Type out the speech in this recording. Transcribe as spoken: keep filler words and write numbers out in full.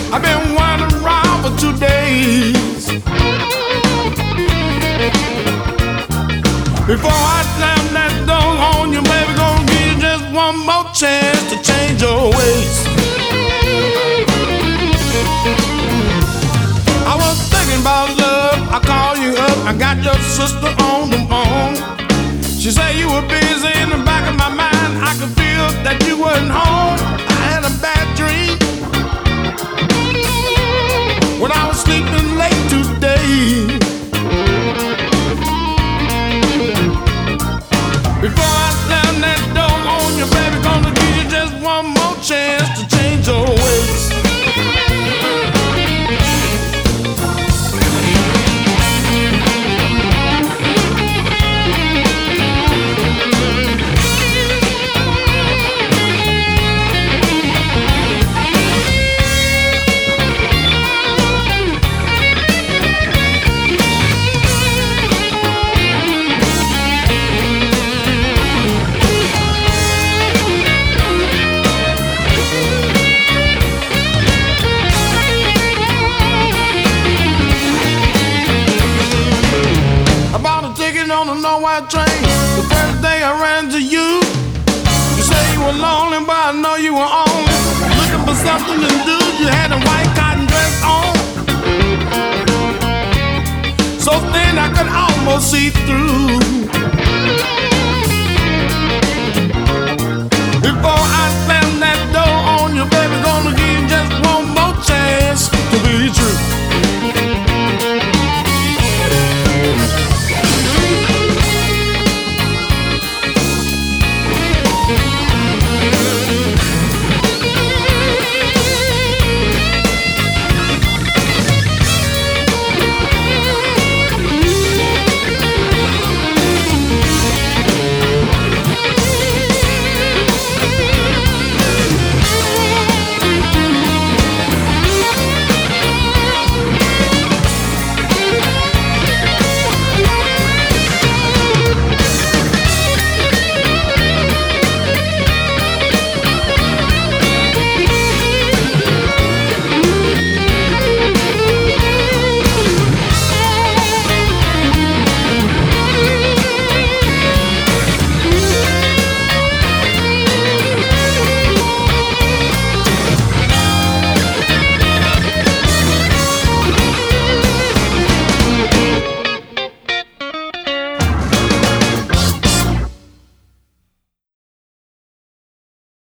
I've been wandering around for two days. Before I slam that door on you, baby, gonna give you just one more chance to change your ways. I was thinking about love, I called you up, I got your sister on the phone. She said you were busy in the back of my mind, I could feel that you wasn't home. I had a bad dream when I was sleeping late today. Before I slam that door on you, baby, gonna give you just one more chance to change your ways. On the nowhere train, the first day I ran to you. You say you were lonely, but I know you were only looking for something to do. You had a white cotton dress on, so thin I could almost see through.